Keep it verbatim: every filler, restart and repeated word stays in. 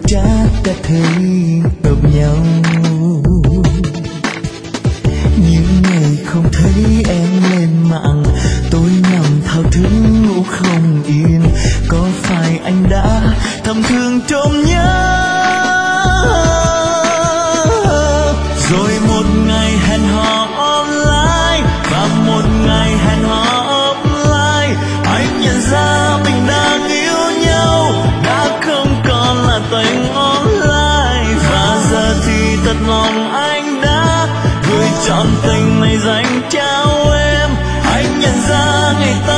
chắc đã thấy hợp nhau. Những ngày không thấy em lên mạng, tôi nằm thao thức ngủ không yên. Có phải anh đã thầm thương trộm nhớ? Rồi một ngày hẹn hò online và một ngày hẹn hò offline, anh nhận ra mình đang yêu nhau, đã không còn là tình online. Và giờ thì thật lòng anh đã gửi trọn tình này dành trao em. Anh nhận ra người ta